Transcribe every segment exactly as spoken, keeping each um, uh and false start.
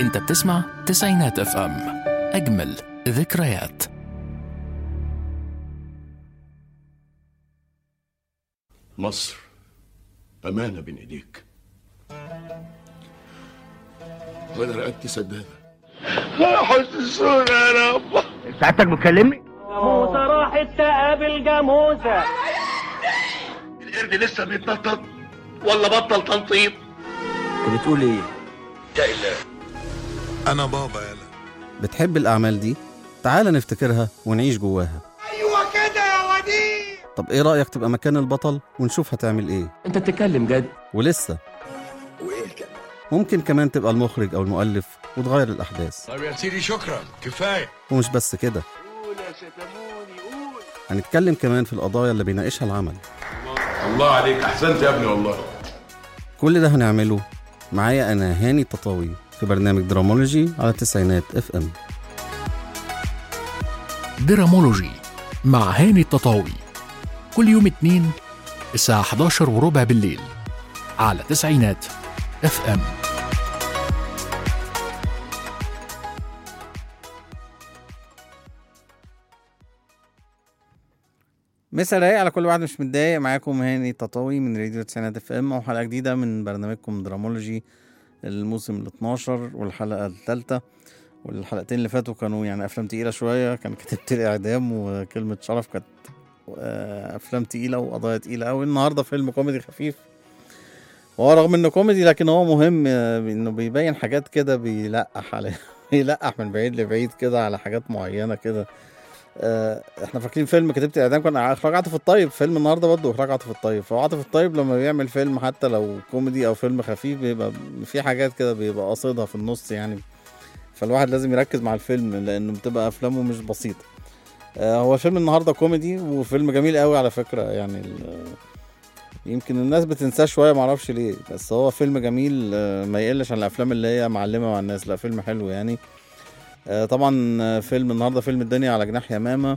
انت بتسمع تسعينات اف ام، اجمل ذكريات. مصر أمانة بين إيديك، وأنا رقبتي سدادة. حسسونا يا رب. ساعتك بتكلمني؟ موسى راحت تقابل جاموسة. القرد لسه بيتنطط ولا بطل تنطيط؟ انت بتقول ايه؟ يا إله أنا بابا يلا. بتحب الأعمال دي؟ تعال نفتكرها ونعيش جواها. أيوة كده يا وديع. طب إيه رأيك تبقى مكان البطل ونشوف هتعمل إيه؟ انت بتتكلم جد؟ ولسه وإيه كده؟ ممكن كمان تبقى المخرج أو المؤلف وتغير الأحداث. طب يا سيدي شكرا كفاية. ومش بس كده، قول يا شتموني قول. هنتكلم كمان في القضايا اللي بيناقشها العمل. الله عليك، أحسنت يا ابني والله. كل ده هنعمله معايا أنا هاني التطاوي في برنامج درامولوجي على تسعينات اف ام. درامولوجي مع هاني التطاوي، كل يوم اتنين الساعة احد عشر وربع بالليل على تسعينات اف ام. مسا رايق على كل واحد مش متضايق. معاكم هاني التطاوي من راديو تسعينات اف ام وحلقة جديدة من برنامجكم درامولوجي الموسم الاتناشر والحلقة الثالثة. والحلقتين اللي فاتوا كانوا يعني افلام تقيلة شوية، كان كتبت لي اعدام وكلمة شرف، كانت افلام تقيلة وقضايا تقيلة اوي. النهاردة فيلم كوميدي خفيف، هو رغم انه كوميدي لكن هو مهم انه بيبين حاجات كده، بيلقح عليها بيلقح من بعيد لبعيد كده على حاجات معينة كده. آه، احنا فاكرين فيلم كتبت اعدام كان اخراج عاطف الطيب، فيلم النهارده برضه اخراج عاطف الطيب. فهو عاطف الطيب لما بيعمل فيلم حتى لو كوميدي او فيلم خفيف بيبقى في حاجات كده بيبقى قاصدها في النص يعني، فالواحد لازم يركز مع الفيلم لانه بتبقى افلامه مش بسيطه. آه، هو فيلم النهارده كوميدي وفيلم جميل قوي على فكره يعني، يمكن الناس بتنساه شويه معرفش ليه، بس هو فيلم جميل. آه، ما يقلش عن الافلام اللي هي معلمه مع الناس، لا فيلم حلو يعني. آه، طبعا فيلم النهارده فيلم الدنيا على جناح يمامة.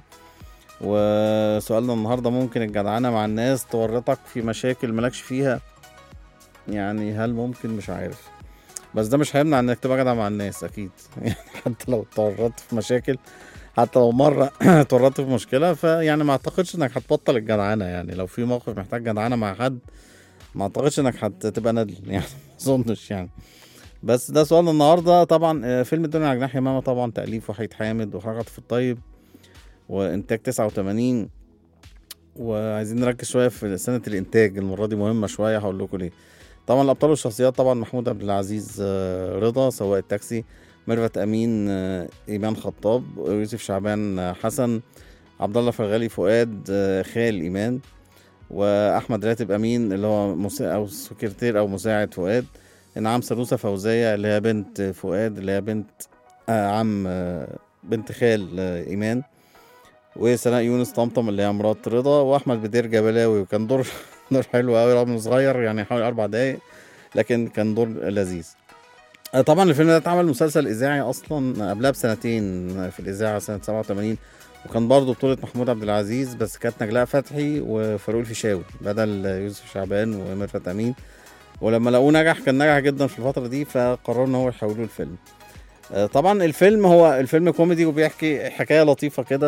وسؤالنا النهارده، ممكن الجدعنه مع الناس تورطك في مشاكل مالكش فيها؟ يعني هل ممكن؟ مش عارف، بس ده مش هيمنع انك تبقى جدع مع الناس اكيد يعني حتى لو تورطت في مشاكل، حتى لو مره تورطت في مشكله، فيعني ما اعتقدش انك هتبطل الجدعنه. يعني لو في موقف محتاج جدعنه مع حد ما اعتقدش انك هتبقى ندل يعني، ما اظنش يعني. بس ده سؤالنا النهارده. طبعا فيلم الدنيا على جناح يمامة طبعا تأليف وحيد حامد واخراج عاطف الطيب وانتاج تسعة وتمانين. وعايزين نركز شويه في سنه الانتاج، المره دي مهمه شويه، هقول لكم ليه. طبعا الابطال والشخصيات، طبعا محمود عبد العزيز رضا سواق التاكسي، ميرفت امين ايمان خطاب، يوسف شعبان حسن، عبد الله فرغلي فؤاد خال ايمان، واحمد راتب امين اللي هو مساعد او سكرتير او مساعد فؤاد، انعام سلوسة فوزية اللي هي بنت فؤاد اللي هي بنت آه عم آه بنت خال آه ايمان، وسناء يونس طمطم اللي هي مرات رضا، واحمد بدير جبلاوي. وكان دور دور حلو قوي رغم انه صغير يعني حوالي اربع دقايق، لكن كان دور لذيذ. آه طبعا الفيلم ده اتعمل مسلسل اذاعي اصلا قبلها بسنتين في الاذاعه سنه سبعة وتمانين، وكان برضه بطولة محمود عبد العزيز، بس كانت نجلاء فتحي وفاروق الفيشاوي بدل يوسف شعبان وميرفت امين. ولما لقوه نجح، كان نجح جدا في الفترة دي، فقرروا ان هو يحولوه الفيلم. آه طبعا الفيلم هو الفيلم كوميدي وبيحكي حكاية لطيفة كده،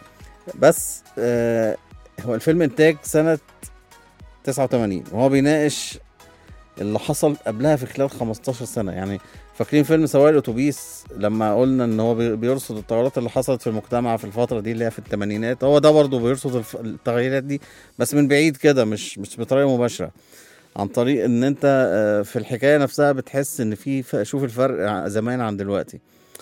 بس آه هو الفيلم انتاج سنة تسعة وتمانين، وهو بيناقش اللي حصل قبلها في خلال خمستاشر سنة. يعني فاكرين فيلم سواق الاتوبيس لما قلنا ان هو بيرصد التغيرات اللي حصلت في المجتمع في الفترة دي اللي هي في الثمانينات، هو ده برضو بيرصد التغيرات دي بس من بعيد كده، مش مش بطريقة مباشرة، عن طريق ان انت في الحكاية نفسها بتحس ان في، شوف الفرق زمان عن دلوقتي.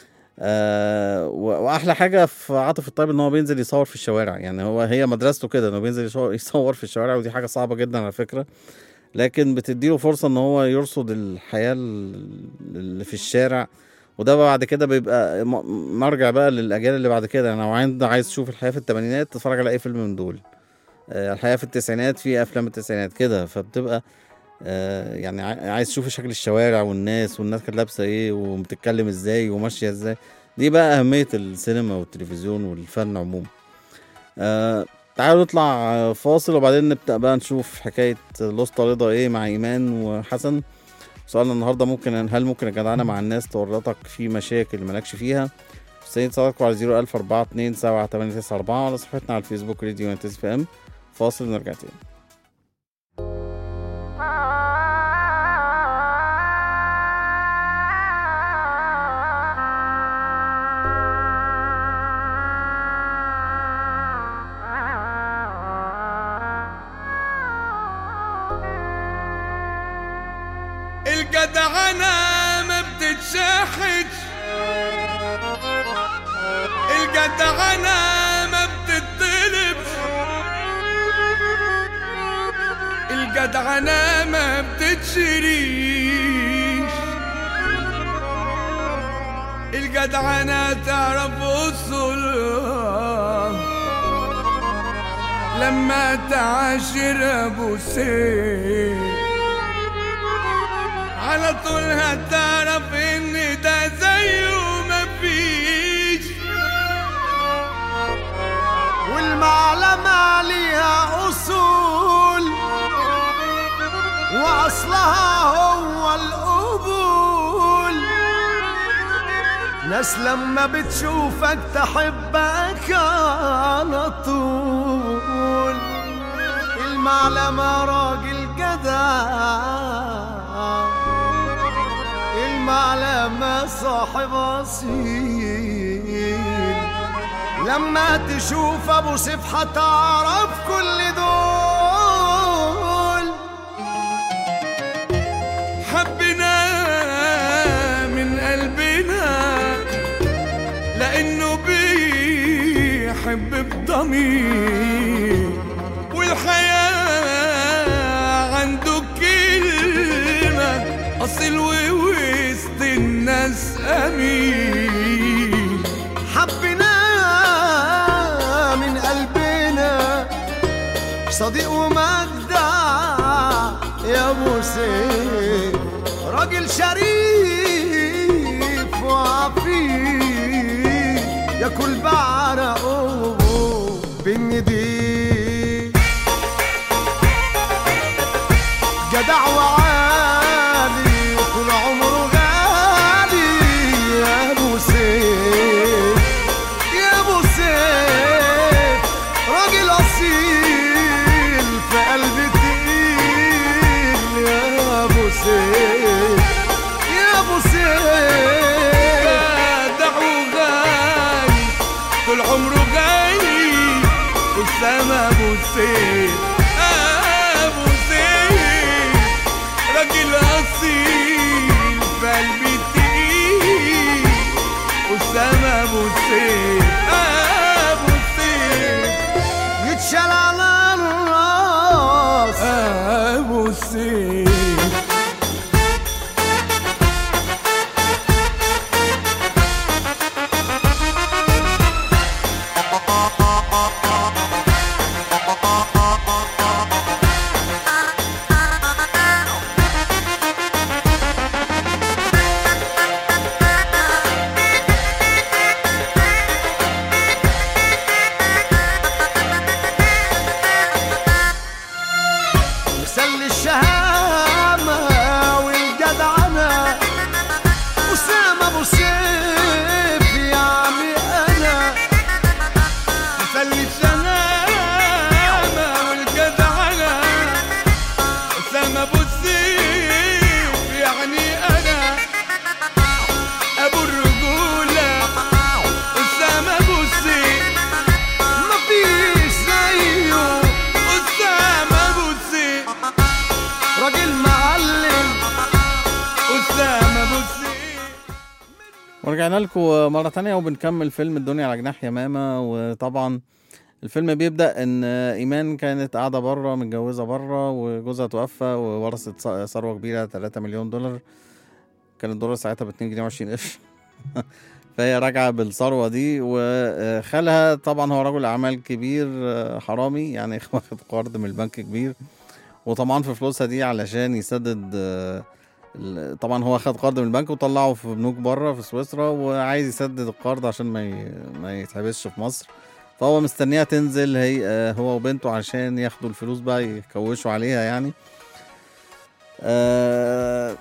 أه واحلى حاجة في عاطف الطيب ان هو بينزل يصور في الشوارع، يعني هو هي مدرسته كده انه بينزل يصور في الشوارع، ودي حاجة صعبة جدا على فكرة، لكن بتديله فرصة ان هو يرصد الحياة اللي في الشارع. وده بعد كده بيبقى مرجع بقى للاجيال اللي بعد كده. يعني لو عايز عايز تشوف الحياة في الثمانينات تتفرج على اي فيلم من دول، أه الحياة في التسعينات في افلام التسعينات كده، فبتبقى آه يعني عايز تشوف شكل الشوارع والناس والناس كانت لابسه ايه وبتتكلم ازاي وماشيه ازاي. دي بقى اهميه السينما والتلفزيون والفن عموما. آه تعالوا نطلع فاصل وبعدين نبدا بقى نشوف حكايه الاسطى رضا ايه مع ايمان وحسن. سؤالنا النهارده ممكن هل ممكن الجدعنه مع الناس تورطك في مشاكل مالكش فيها؟ مستنيين اتصالاتكم على صفر ألف أربعة اتنين سبعة تمانية تسعة أربعة وعلى صفحتنا على الفيسبوك راديو يونتس اف ام. فاصل ونرجع تاني. الجدعنة ما بتتشاحش، الجدعنة ما بتطلبش، الجدعنة ما بتتشريش، الجدعنة تعرف أصولها لما تعاشر أبو سيف، على طول هتعرف ان ده زيه مفيش، والمعلمة ليها اصول واصلها هو القبول، ناس لما بتشوفك تحبك على طول، المعلمة راجل جدع، المعلمة صاحب أصيل، لما تشوف أبو سيف هتعرف كل دول، حبنا من قلبنا لأنه بيحب بضمير، والحياة عنده كلمة أصيل ووسط الناس أمين، حبنا من قلبنا صديق ومجدع يا أبو سيف، راجل شريف وعفيف ياكل بعرقه بالنديد، جدع وعالي طول عمره غالي يا أبو سيف، يا أبو سيف راجل أصيل في قلب تقيل يا أبو سيف، يا أبو سيف جدع وغالي طول عمره غالي أسامة أبو سيف، أبو سيف راجل أصيل في قلبي تقيل أسامة أبو سيف، أبو سيف يتشال على الراس أبو سيف. ورجعنا لكم مرة تانية وبنكمل فيلم الدنيا على جناح يمامة. وطبعا الفيلم بيبدأ ان ايمان كانت قاعدة برا متجوزة برا وجوزها توفى وورثت ثروة كبيرة ثلاثة مليون دولار، كان الدولار ساعتها ب اتنين جنيه وعشرين قرش فهي راجعة بالثروة دي. وخالها طبعا هو رجل اعمال كبير حرامي، يعني واخد قرض من البنك كبير وطبعا في فلوسها دي علشان يسدد. طبعا هو خد قرض من البنك وطلعه في بنوك بره في سويسرا وعايز يسدد القرض عشان ما ما يتحبسش في مصر، فهو مستنيها تنزل هي هو وبنته عشان ياخدوا الفلوس بقى يكوشوا عليها يعني.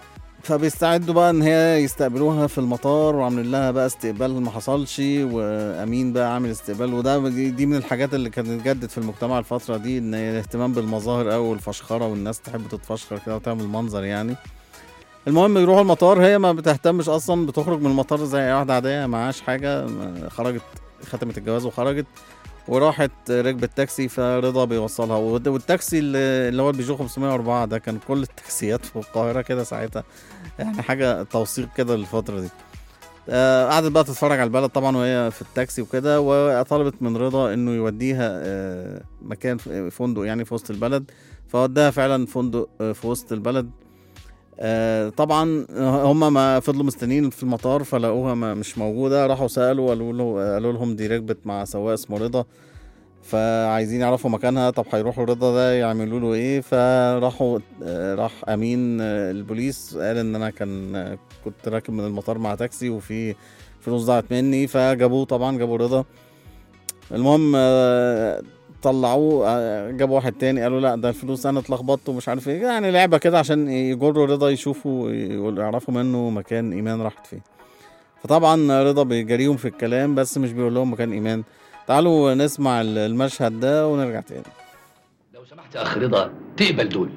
فبيستعدوا بقى ان هي يستقبلوها في المطار، وعاملين لها بقى استقبال ما حصلش، وامين بقى عامل استقبال. وده دي من الحاجات اللي كانت جدت في المجتمع الفتره دي، ان الاهتمام بالمظاهر او الفشخره، والناس تحب تتفشخر كده وتعمل منظر يعني. المهم يروحوا المطار، هي ما بتهتمش اصلا، بتخرج من المطار زي اي واحده عاديه، معاش حاجه، خرجت ختمت الجواز وخرجت، وراحت ركبت تاكسي، فرضا بيوصلها. والتاكسي اللي هو البيجو خمسمية واربعة ده كان كل التاكسيات في القاهره كده ساعتها، يعني حاجه توثيق كده للفتره دي. آه قعدت بقى تتفرج على البلد طبعا وهي في التاكسي وكده، وطلبت من رضا انه يوديها آه مكان فندق يعني في وسط البلد، فوداها فعلا فندق آه في وسط البلد. آه طبعا هم ما فضلوا مستنيين في المطار، فلقوها مش موجوده، راحوا سالوا، قالوا له قالوا لهم دي ركبت مع سواق اسمه رضا، فعايزين يعرفوا مكانها. طب هيروحوا رضا ده يعملوا له ايه؟ فراحوا آه راح امين آه البوليس قال ان انا كان آه كنت راكب من المطار مع تاكسي وفي فلوس ضاعت مني، فجابوه طبعا، جابوا رضا. المهم آه طلعوه، جابوا واحد تاني قالوا لا ده الفلوس انا اتلخبطت ومش عارف ايه، يعني لعبه كده عشان يجروا رضا يشوفوا يعرفوا منه مكان ايمان راحت فين. فطبعا رضا بيجريهم في الكلام بس مش بيقول لهم مكان ايمان. تعالوا نسمع المشهد ده ونرجع تاني. لو سمحت يا اخ رضا تقبل دول.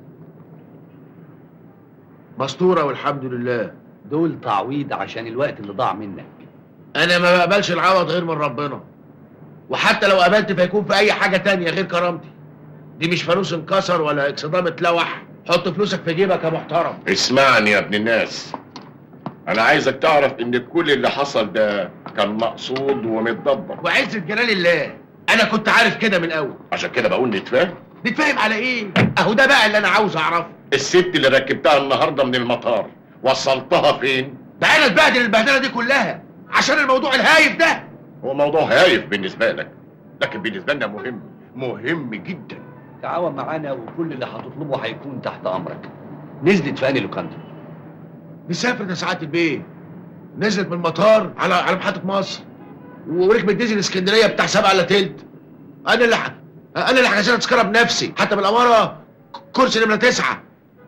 مستوره والحمد لله. دول تعويض عشان الوقت اللي ضاع منك. انا ما بقبلش العوض غير من ربنا، وحتى لو قابلت فيكون في اي حاجه تانية غير كرامتي. دي مش فانوس انكسر ولا اكسدام اتلوح. حط فلوسك في جيبك يا محترم. اسمعني يا ابن الناس، انا عايزك تعرف ان كل اللي حصل ده كان مقصود ومتدبر. وعزة جلال الله انا كنت عارف كده من الاول، عشان كده بقول نتفاهم. نتفاهم على ايه؟ اهو ده بقى اللي انا عاوز اعرفه. الست اللي ركبتها النهارده من المطار وصلتها فين؟ ده انا اتبهدل البهدله دي كلها عشان الموضوع الهايف ده. هو موضوع هايف بالنسبه لك، لكن بالنسبه لنا مهم، مهم جدا. تعاون معانا وكل اللي هتطلبه هيكون تحت امرك. نزلت في انهي لوكاندا؟ مسافر يا سعاده البيه. نزلت من المطار على على محطه مصر، وركبت ديزل اسكندريه بتاع سبعة الا تلت. انا اللي ح... انا اللي حجزت لها تذكره بنفسي، حتى بالاماره كرسي نمره تسعه.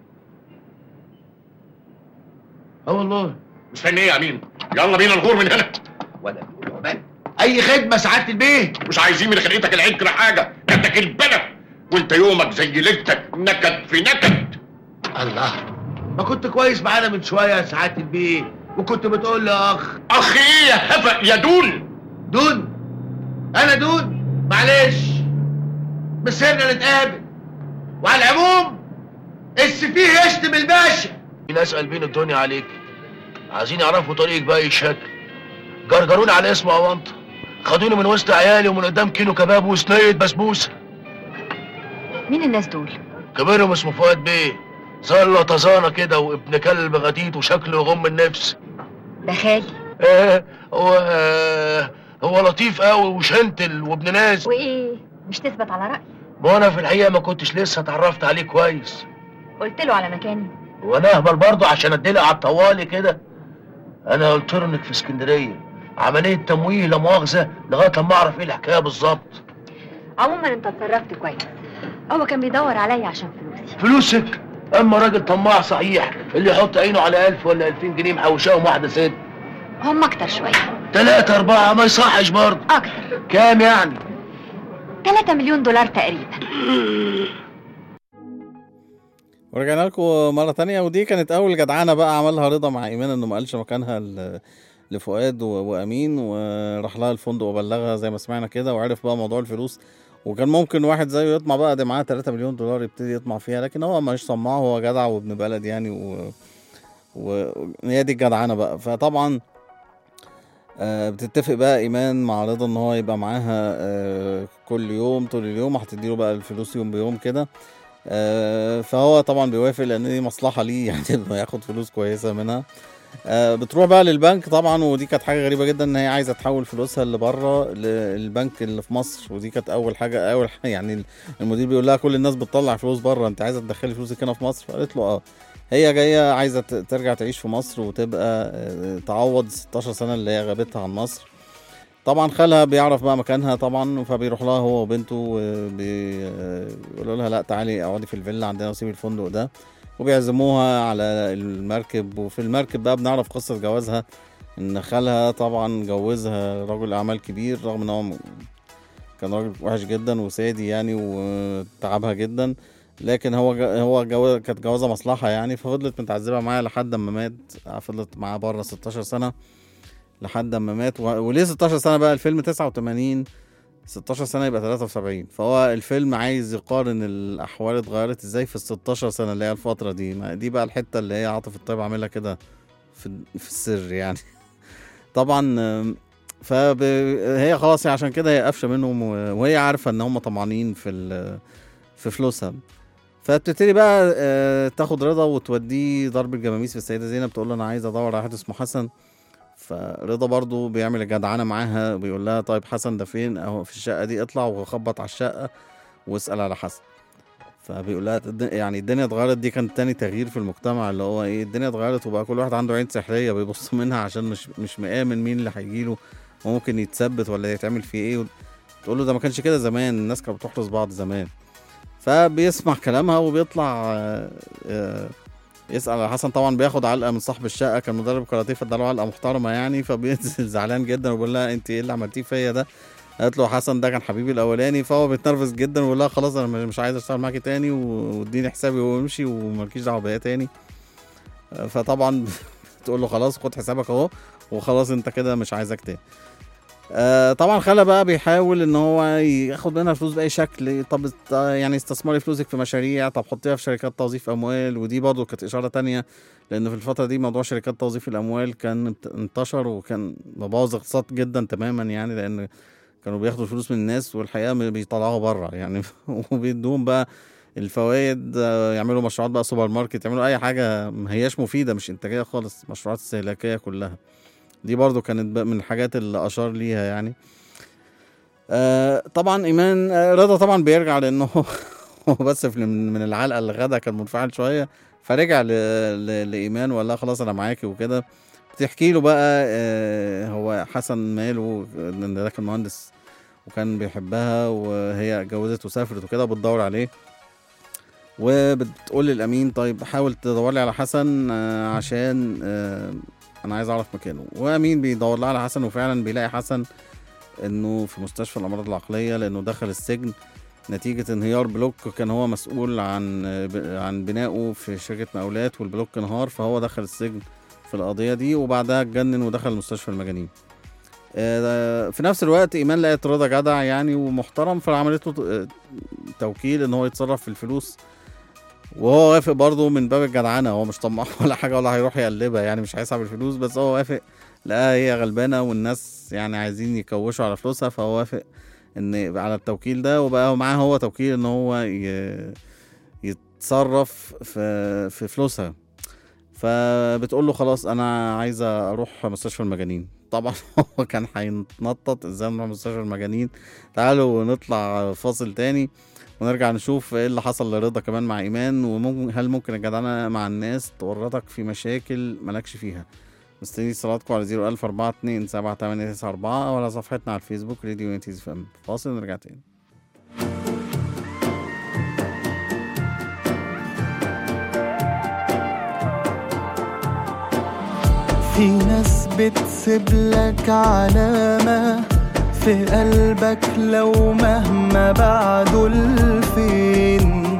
اه والله. مستني ايه يا امين؟ يلا بينا نغور من هنا. ولا تقول عقبال اي خدمه سعاده البيه. مش عايزين من خلقتك العكر حاجه، جاتك البلد وانت يومك زي ليلتك، نكد في نكد. الله، ما كنت كويس معانا من شويه يا سعاده البيه، وكنت بتقول لي اخ. اخ ايه يا هفق يا دون؟ دون؟ انا دون؟ معلش مسيرنا نتقابل. وعلى العموم السفيه يشتم الباشا. في ناس قلبين الدنيا عليك، عايزين يعرفوا طريقك بأي شكل. جرجروني على اسم اوانطه، خدوني من وسط عيالي ومن قدام كيلو كباب وصينيه بسبوسه. مين الناس دول؟ كبيرهم اسمه فؤاد بيه، زلة طزانه كده وابن كلب غتيت وشكله يغم النفس. ده خالي. ايه هو آه هو لطيف قوي وشنتل وابن ناس. وايه مش تثبت على رأي؟ ما انا في الحقيقه ما كنتش لسه اتعرفت عليه كويس. قلت له على مكاني. وانا اهبل برضه عشان اديلي على الطوالي كده. انا قلت له انك في اسكندريه، عمليه تمويه لا مؤاخذه لغايه لما اعرف ايه الحكايه بالظبط. عموما انت اتصرفت كويس، هو كان بيدور عليا عشان فلوسي. فلوسك؟ اما راجل طماع صحيح اللي يحط عينه على ألف ولا ألفين جنيه محوشاهم واحده ست. هم اكتر شويه. تلاتة أربعة ما يصحش برضه. اكتر. كام يعني؟ تلاتة مليون دولار تقريبا. ورجعنا لكم مرة تانية، ودي كانت أول جدعانة بقى عملها رضا مع إيمان، إنه ما قالش مكانها لفؤاد وأمين، وراح لها الفندق وبلغها زي ما سمعنا كده، وعرف بقى موضوع الفلوس. وكان ممكن واحد زيه يطمع بقى، ده معاه تلاتة مليون دولار يبتدي يطمع فيها، لكن هو مش طماع، هو جدع وابن بلد يعني، و وهي دي الجدعانة بقى. فطبعا آه بتتفق بقى إيمان مع رضا إن هو يبقى معاها آه كل يوم طول اليوم، هتديله بقى الفلوس يوم بيوم كده. آه فهو طبعا بيوافق لان دي مصلحه ليه يعني انه ياخد فلوس كويسه منها. آه بتروح بقى للبنك طبعا، ودي كانت حاجه غريبه جدا ان هي عايزه تحول فلوسها اللي بره للبنك اللي في مصر، ودي كانت اول حاجه اول حاجة يعني المدير بيقول لها كل الناس بتطلع فلوس بره، انت عايزه تدخلي فلوسك هنا في مصر؟ فقالت له اه، هي جايه عايزه ترجع تعيش في مصر وتبقى آه تعوض ستاشر سنه اللي هي غابتها عن مصر. طبعا خالها بيعرف بقى مكانها طبعا، فبيروح لها هو وبنته وبيقولوا لها لا تعالي اقعدي في الفيلا عندنا وسيبي الفندق ده. وبيعزموها على المركب. وفي المركب بقى بنعرف قصة جوازها، ان خالها طبعا جوزها رجل اعمال كبير، رغم ان هو كان راجل وحش جدا وسادي يعني وتعبها جدا، لكن هو هو جواز كانت جوازه مصلحه يعني. ففضلت متعذبه معاه لحد ما مات، فضلت معاه بره ستاشر سنه لحد ما مات. وليه ستاشر سنه بقى؟ الفيلم تسعة وتمانين، ستاشر سنه يبقى تلاتة وسبعين. فهو الفيلم عايز يقارن الاحوال اتغيرت ازاي في ال ستاشر سنه اللي هي الفتره دي. دي بقى الحته اللي هي عاطف الطيب عاملها كده في في السر يعني. طبعا فهي خلاص عشان كده هي قافشه منهم، وهي عارفه ان هم طمعانين في في فلوسها. فبتبتدي بقى تاخد رضا وتوديه ضرب الجماميس في السيده زينب، تقول له انا عايزه ادور على واحد اسمه حسن. فرضا برضو بيعمل الجدعانه معاها، بيقول لها طيب حسن ده فين؟ اهو في الشقه دي، اطلع وخبط على الشقه واسال على حسن. فبيقول لها يعني الدنيا اتغيرت. دي كان تاني تغيير في المجتمع، اللي هو ايه، الدنيا اتغيرت وبقى كل واحد عنده عين سحريه بيبص منها عشان مش مش مآمن مين اللي هيجيله وممكن يتثبت ولا يتعمل فيه ايه. تقول له ده ما كانش كده زمان، الناس كانت بتحرس بعض زمان. فبيسمع كلامها وبيطلع يسأل على حسن. طبعا بياخد علقه من صاحب الشقه، كان مدرب كاراتيه فاداله علقه محترمه يعني. فبينزل زعلان جدا وبيقول لها انت ايه اللي عملتيه فيا ده؟ قالت له حسن ده كان حبيبي الاولاني. فهو بيتنرفز جدا ويقول لها خلاص انا مش عايز اشتغل معاكي تاني واديني حسابي وامشي ومالكيش دعوه بيا تاني. فطبعا تقول له خلاص خد حسابك اهو وخلاص انت كده مش عايزك تاني. آه طبعا خالها بقى بيحاول ان هو ياخد منها فلوس باي شكل. طب يعني استثمري فلوسك في مشاريع، طب حطيها في شركات توظيف اموال. ودي برضو كانت اشاره تانية، لان في الفتره دي موضوع شركات توظيف الاموال كان انتشر وكان مبوظ اقتصاد جدا تماما يعني، لان كانوا بياخدوا فلوس من الناس والحقيقه بيطلعوها بره يعني. وبيدوهم بقى الفوائد، يعملوا مشروعات بقى سوبر ماركت، يعملوا اي حاجه ما هياش مفيده، مش انتاجيه خالص، مشروعات استهلاكيه كلها. دي برضو كانت من الحاجات اللي اشار ليها يعني. آه طبعا ايمان آه رضا طبعا بيرجع لانه هو بس من العلقه اللي غدا كان منفعل شويه، فرجع لايمان وقال لها خلاص انا معاكي وكده. بتحكي له بقى آه هو حسن ماله، ان ده كان مهندس وكان بيحبها وهي اتجوزت وسافرت وكده، بتدور عليه. وبتقول للامين طيب حاول تدور لي على حسن آه عشان آه انا عايز اعرف مكانه. وامين بيدور لها على حسن وفعلا بيلاقي حسن انه في مستشفى الامراض العقليه، لانه دخل السجن نتيجه انهيار بلوك كان هو مسؤول عن عن بنائه في شركه مقاولات، والبلوك انهار فهو دخل السجن في القضيه دي، وبعدها اتجنن ودخل مستشفى المجانين. في نفس الوقت ايمان لقت رضا جدع يعني ومحترم، فعملته توكيل ان هو يتصرف في الفلوس، وهو وافق برضه من باب الجدعنه. هو مش طماع ولا حاجه ولا هيروح يقلبها يعني، مش هيسحب الفلوس، بس هو وافق. لقاها هي غلبانه والناس يعني عايزين يكوشوا على فلوسها، فهو وافق ان على التوكيل ده، وبقى معاه هو توكيل ان هو يتصرف في في فلوسها. فبتقول له خلاص انا عايزه اروح مستشفى المجانين. طبعا هو كان هيتنطط ازاي نروح مستشفى المجانين. تعالوا نطلع فاصل تاني ونرجع نشوف ايه اللي حصل لرضا كمان مع ايمان، وممكن هل ممكن الجدعنه مع الناس تورطك في مشاكل مالكش فيها. مستني اتصالاتكم على زيرو ألف أربعة اتنين سبعة تمانية تسعة أربعة او على صفحتنا على الفيسبوك راديو يونيتيز اف ام. فاصل ونرجع تاني. في ناس بتسيب لك علامة في قلبك لو مهما بعدوا لفين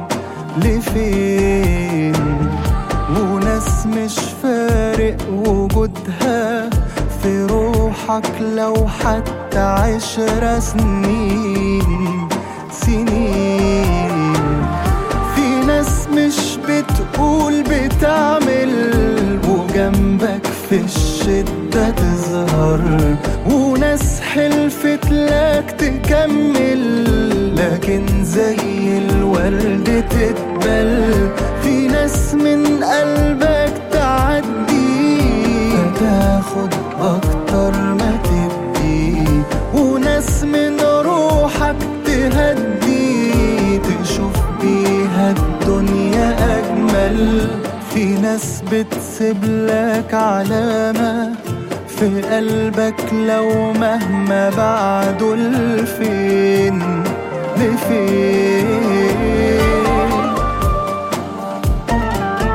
لفين، وناس مش فارق وجودها في روحك لو حتى عشر سنين سنين. في ناس مش بتقول بتعمل وجنبك في الشدة تظهر، وناس حلفت لك تكمل لكن زي الورد تتبل. في ناس من قلبك تعدي فتاخد أكتر ما تدي، وناس من روحك تهدي تشوف بيها الدنيا أجمل. في ناس بتسيب لك علامة في قلبك لو مهما بعدوا لفين لفين.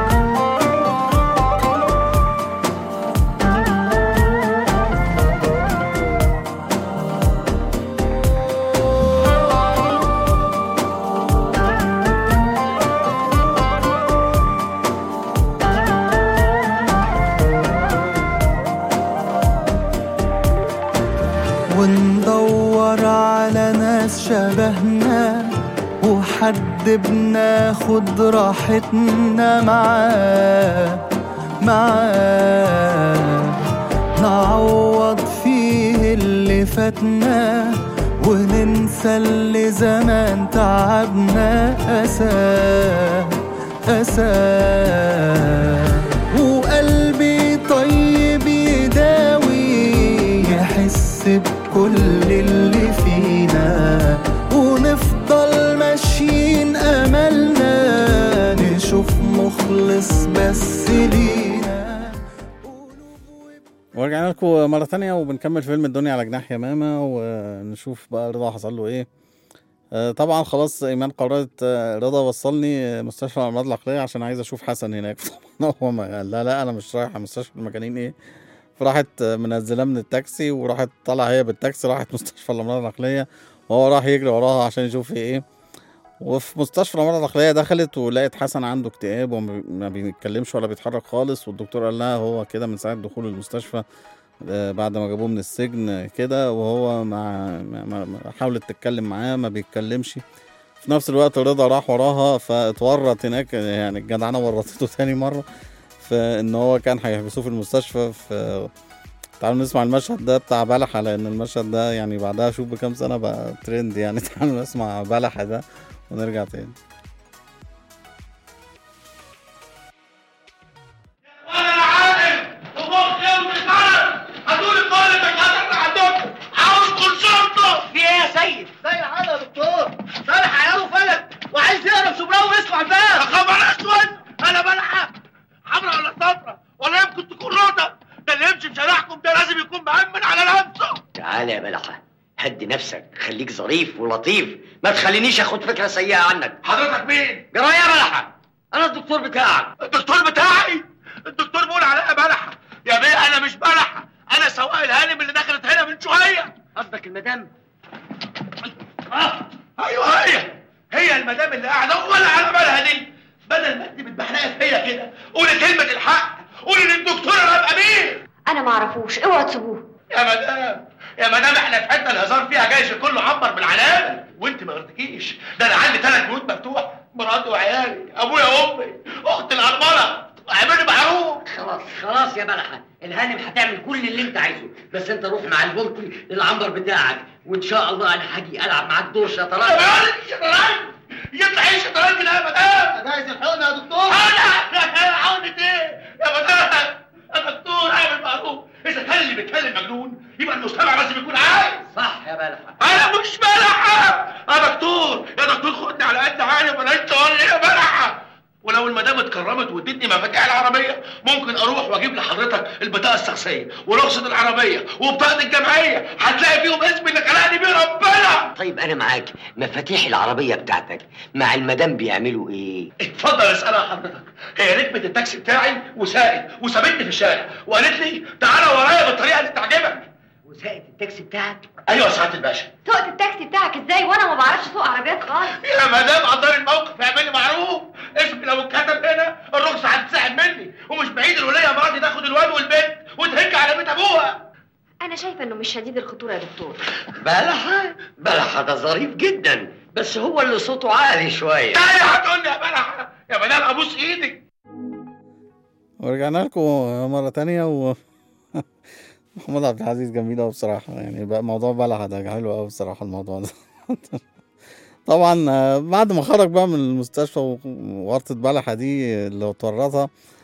حد بناخد راحتنا معاه معاه نعوض فيه اللي فاتنا وننسى اللي زمان تعبنا أساه أساه وقلبي طيب يداوي يحس بكل اللي فينا ونفضل ماشيين أملنا نشوف مخلص بس لينا. ورجعنا لكم مرة تانية وبنكمل فيلم الدنيا على جناح يمامة ونشوف بقى رضا حصل له ايه. آه طبعا خلاص ايمان قررت آه رضا وصلني مستشفى الامراض العقلية عشان عايز اشوف حسن هناك. هو ما قال لا لا انا مش رايح مستشفى المجانين ايه. فراحت منزلة من التاكسي وراحت طالعة هي بالتاكسي راحت مستشفى الامراض العقلية وهو راح يجري وراها عشان يشوف ايه. وفي مستشفى الامراض العقلية دخلت ولقيت حسن عنده اكتئاب وما بيتكلمش ولا بيتحرك خالص، والدكتور قال لها هو كده من ساعة دخول المستشفى بعد ما جابوه من السجن كده، وهو مع حاولت تتكلم معاه ما بيتكلمش. في نفس الوقت رضا راح وراها فاتورط هناك، يعني الجدعنة ورطته تاني مرة فان هو كان هيحبسوه في المستشفى. في تعالوا نسمع المشهد ده بتاع بلحة، لان المشهد ده يعني بعدها شوف بكام سنة بقى ترند يعني. تعالوا نسمع بلحة ده ونرجع تاني. وانا عاقل ومخي ومتعرف هدول الطالب اتقدرت عندكم عاوز كل شرطه. في ايه يا سيد؟ زي العاده يا دكتور، صالح عياله فلت وعايز يهرب شبراوي ويسمع الباب. يا خبر اسود، انا بلحق حمرا ولا صفرا ولا يمكن تكون رضا؟ ده اللي يمشي في شارعكم ده لازم يكون مأمن على نفسه. تعالى يا بلحة، هدي نفسك، خليك ظريف ولطيف، ما تخلينيش اخد فكرة سيئة عنك. حضرتك مين؟ جرايه يا بلحة، انا الدكتور بتاعك. الدكتور بتاعي؟ الدكتور بيقول عليا بلحة يا بيه. انا مش بلحة، انا سواق الهانم اللي دخلت هنا من شوية. قصدك المدام؟ اه ايوه هي هي المدام اللي قاعدة ولا على بالها دي. بدل ما انت بتبحلقي فيا كده قولي كلمة الحق، قولي للدكتور انا ابقى مين. انا ما اعرفوش، اوعى تسيبوه. يا مدام يا مدام احنا في حته الهزار فيها جايش كله عبر بالعلامه، وانت ما غرتكيش. ده انا عندي ثلاث بيوت مفتوح، مراتي وعيالي، ابويا وامي، اختي الارمله، اعملي معروف. خلاص خلاص يا بلحة، الهانم هتعمل كل اللي انت عايزه، بس انت روح مع البلطي للعنبر بتاعك وان شاء الله انا هاجي العب معاك دور شطرنج. شطرنج؟ يطلع ايه شطرنج ده يا مدام؟ ده عايز الحقنه يا دكتور. حقنه؟ حقنه ايه يا مدام؟ يا دكتور اعمل معروف، اذا كان اللي بيتكلم مجنون يبقى المجتمع لازم يكون عايز. صح يا بلحة. انا مش بلحة يا دكتور، يا دكتور خدني على قد عالي ولا انت ولا يا بلحة. ولو المدام اتكرمت وادتني مفاتيح العربيه ممكن اروح واجيب لحضرتك البطاقه الشخصيه ورخصه العربيه وبطاقه الجمعيه، هتلاقي فيهم اسم اللي خلقني بيه ربنا. طيب انا معاك، مفاتيح العربيه بتاعتك مع المدام بيعملوا ايه؟ اتفضل اسالها حضرتك. هي ركبت التاكسي بتاعي وساقت وسابتني في الشارع وقالت لي تعالى ورايا بالطريقه اللي تعجبك. وساقت التاكسي بتاعك؟ ايوه يا سعاده الباشا. سوقت التاكسي بتاعك ازاي وانا ما بعرفش اسوق عربيات خالص؟ يا مدام قدر الموقف اعملي معروف، اسمي لو اتكتب هنا الرخصه هتتسحب مني، ومش بعيد الوليه مراتي تاخد الواد والبنت وتهج على بيت ابوها. انا شايفه انه مش شديد الخطوره يا دكتور. بلحة بلحة ده ظريف جدا، بس هو اللي صوته عالي شويه. تعالي هتقول لي يا بلحة يا مدام ابوس ايدك. ورجعنا لكم مرة تانية و محمود عبد العزيز جميل قوي بصراحة، يعني بقى موضوع بلحة ده حلو قوي بصراحة الموضوع ده. طبعا بعد ما خرج بقى من المستشفى وورطة بلحة دي اللي اتورطها،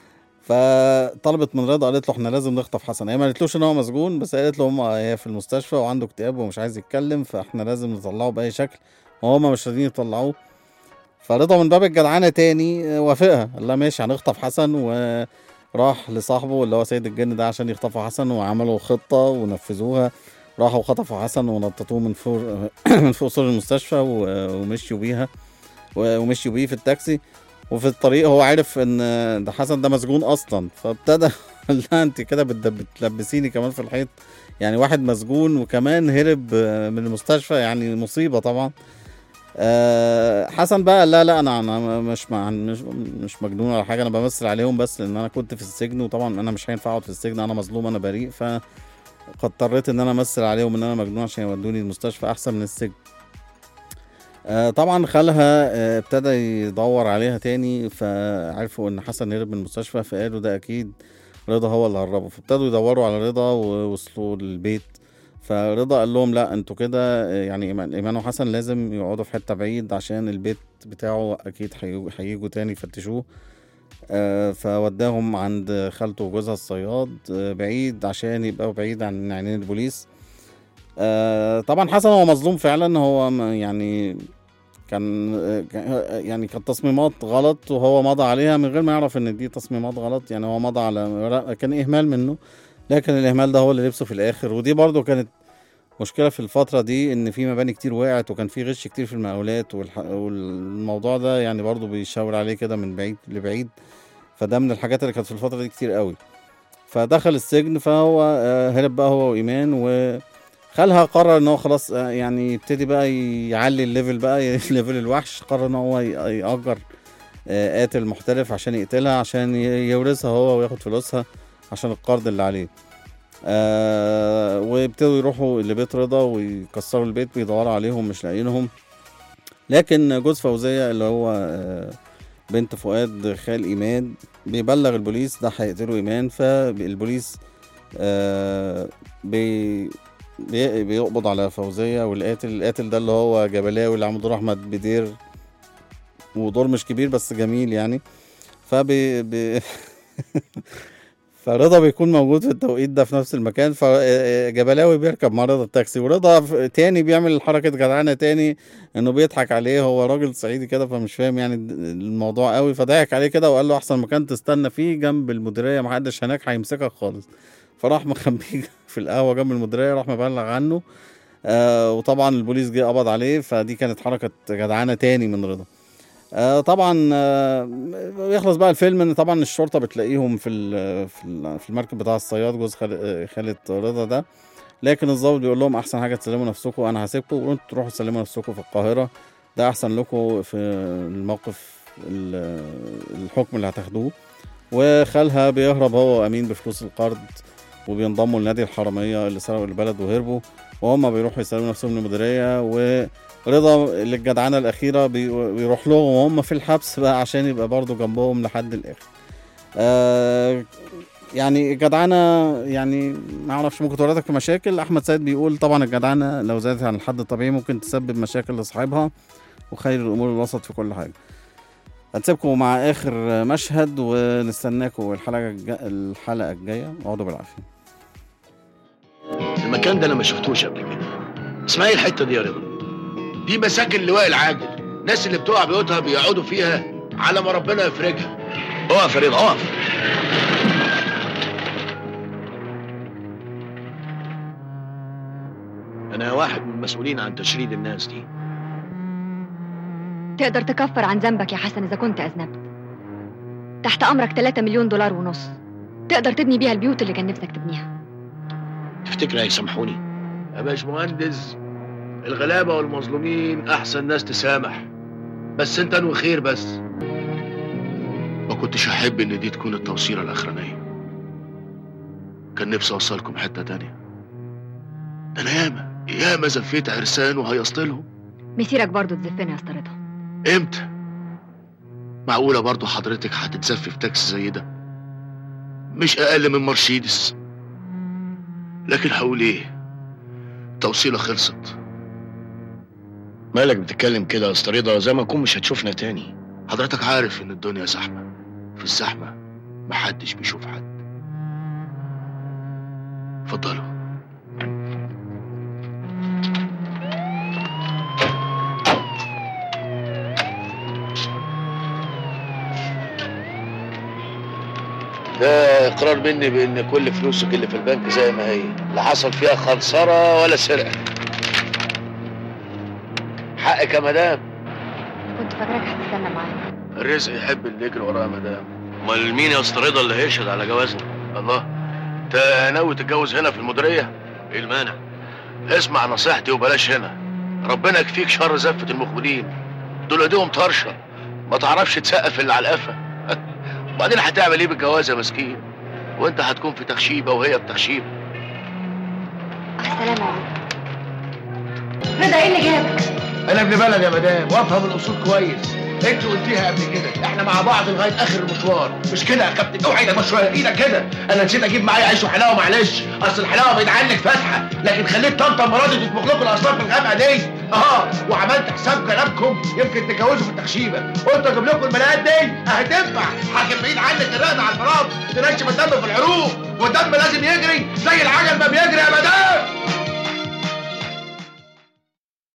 فطلبت من رضا قالت له احنا لازم نخطف حسن. هي ما قالتلوش ان هو مسجون، بس قالت له هم هي في المستشفى وعنده اكتئاب ومش عايز يتكلم، فاحنا لازم نطلعه باي شكل، وهم مش راضيين يطلعوه. فرضا من باب الجدعانة تاني وافقها، قال لها ماشي هنخطف حسن، وراح لصاحبه اللي هو سيد الجن ده عشان يخطفوا حسن، وعملوا خطة ونفذوها. راحوا خطفوا حسن ونططوه من فوق من فوق سور المستشفى ومشيوا بيها ومشيوا بيه في التاكسي. وفي الطريق هو عارف ان ده حسن ده مسجون اصلا، فابتدى قال لها انت كده بتلبسيني كمان في الحيط، يعني واحد مسجون وكمان هرب من المستشفى، يعني مصيبة طبعا. أه حسن بقى لا لا انا انا مش مش مش مجنون ولا حاجه، انا بمثل عليهم بس لان انا كنت في السجن، وطبعا انا مش هينفع اقعد في السجن، انا مظلوم انا بريء، فقد اضطريت ان انا امثل عليهم ان انا مجنون عشان يودوني المستشفى احسن من السجن. آه طبعا خالها آه ابتدى يدور عليها تاني، فعرفوا ان حسن هرب من المستشفى، فقالوا ده اكيد رضا هو اللي هربه، فابتدوا يدوروا على رضا ووصلوا للبيت. فرضا قال لهم لا انتوا كده يعني ايمان وحسن لازم يقعدوا في حته بعيد عشان البيت بتاعه اكيد هيجوا تاني يفتشوه. آه فوداهم عند خالته وجوزها الصياد آه بعيد عشان يبقوا بعيد عن عينين البوليس. آه طبعا حسن هو مظلوم فعلا، هو يعني كان يعني كانت تصميمات غلط وهو مضى عليها من غير ما يعرف ان دي تصميمات غلط، يعني هو مضى على كان اهمال منه، لكن الاهمال ده هو اللي لبسه في الاخر. ودي برضو كانت مشكله في الفتره دي، ان في مباني كتير وقعت وكان في غش كتير في المقاولات، والموضوع ده يعني برضو بيشاور عليه كده من بعيد لبعيد. فده من الحاجات اللي كانت في الفتره دي كتير قوي. فدخل السجن، فهو هرب بقى هو وايمان، وخالها قرر ان هو خلاص يعني يبتدي بقى يعلي الليفل بقى ليفل الوحش. قرر ان هو يأجر قاتل محترف عشان يقتلها، عشان يورثها هو وياخد فلوسها عشان القرض اللي عليه. آه ويبتدوا يروحوا لبيت رضا ويكسروا البيت، بيدوروا عليهم مش لاقيينهم. لكن جوز فوزية اللي هو آه بنت فؤاد خال ايمان بيبلغ البوليس ده هيقتلوا ايمان، فالبوليس آه بي بي بيقبض على فوزية والقاتل. القاتل ده اللي هو جبلاوي اللي عمل دور احمد بدير، ودور مش كبير بس جميل يعني. فبي بي فرضا بيكون موجود في التوقيت ده في نفس المكان، فجبلاوي بيركب مع رضا التاكسي، ورضا تاني بيعمل حركة جدعانة تاني انه بيضحك عليه، هو راجل صعيدي كده فمش فاهم يعني الموضوع قوي، فضحك عليه كده وقال له احسن مكان تستنى فيه جنب المديرية، محدش هناك هيمسكك خالص. فراح مخبيه في القهوة جنب المديرية، راح مبلغ عنه. آه وطبعا البوليس جه قبض عليه، فدي كانت حركة جدعانة تاني من رضا. آه طبعا آه يخلص بقى الفيلم ان طبعا الشرطه بتلاقيهم في في المركب بتاع الصياد جوز خالة رضا ده، لكن الضابط بيقول لهم احسن حاجه تسلموا نفسكم، انا هسيبكم وانتوا تروحوا تسلموا نفسكم في القاهره، ده احسن لكم في الموقف الحكم اللي هتاخدوه. وخالها بيهرب هو وامين بفلوس القرض، وبينضموا لنادي الحراميه اللي سرقوا البلد وهربوا، وهم بيروحوا يسلموا نفسهم للمديريه. و رضا للجدعنة الأخيرة بيروح لهم وهم في الحبس بقى عشان يبقى برضو جنبهم لحد الآخر. آه يعني الجدعنة يعني ما اعرفش ممكن تورطك في مشاكل. أحمد سيد بيقول طبعا الجدعنة لو زادت عن الحد الطبيعي ممكن تسبب مشاكل لصاحبها، وخير الأمور الوسط في كل حاجة. هنسيبكم مع آخر مشهد ونستناكم الحلقة الجا... الحلقة الجاية. اقعدوا بالعافية. المكان ده أنا ما شفتوش قبل كده. اسمها ايه الحتة دي يا رضا؟ دي مساكن اللواء العادل، الناس اللي بتوع بيوتها بيقعدوا فيها على ما ربنا يفرجها. اقف يا رضا اقف. انا واحد من المسؤولين عن تشريد الناس دي. تقدر تكفر عن ذنبك يا حسن اذا كنت اذنبت. تحت امرك ثلاثة مليون دولار ونص، تقدر تبني بيها البيوت اللي كان نفسك تبنيها. تفتكر هيسامحوني؟ يا باشمهندس الغلابة والمظلومين أحسن ناس تسامح، بس أنت انوي خير بس. ما كنتش أحب إن دي تكون التوصيلة الأخرانية، كان نفسي أوصلكم حتة تانية. أنا ياما ياما زفيت عرسان وهيصت لهم. مسيرك برضو تزفنا يا اسطى رضا. إمتى؟ معقولة برضو حضرتك هتتزفي في تاكسي زي ده؟ مش أقل من مرسيدس. لكن هقول إيه؟ التوصيلة خلصت. مالك بتتكلم كده يا اسطى رضا زي ما نكون مش هتشوفنا تاني؟ حضرتك عارف ان الدنيا زحمه، في الزحمه محدش بيشوف حد. اتفضلوا. ده اقرار مني بان كل فلوسك اللي في البنك زي ما هي، لا حصل فيها خنصره ولا سرقه. حقك يا مدام. كنت فاكراك هتستنى معايا. الرزق يحب اللي يجري وراه يا مدام. امال مين يا اسطى رضا اللي هيشهد على جوازنا؟ الله، انت ناوي تتجوز هنا في المديريه؟ ايه المانع؟ اسمع نصيحتي وبلاش هنا، ربنا يكفيك شر زفه المخبرين، دول ايديهم طرشه، ما تعرفش تسقف اللي على القفا. وبعدين هتعمل ايه بالجواز يا مسكين؟ وانت هتكون في تخشيبه وهي في تخشيبه. السلام عليكم. رضا ايه اللي جابك؟ انا ابن بلد يا مدام وافهم الاصول كويس. انت قلتيها قبل كده، احنا مع بعض لغايه اخر المشوار، مش كده يا كابتن؟ اوعى ايدك شويه، ايدك كده. انا نسيت اجيب معايا عيش وحلاوه، معلش، اصل الحلاوه بيتعلق فاتحه، لكن خليت طنطا المره دي تطبخ لكم الاصناف الغامقه دي. اه وعملت حساب كلامكم يمكن تتجوزوا في التخشيبه، قلت اجيب لكم الملايات دي هتنفع. حاكم بعيد عنك الرقد على الفراغ، تنشف الدم في العروق، والدم لازم يجري زي العجل ما بيجري يا مدام.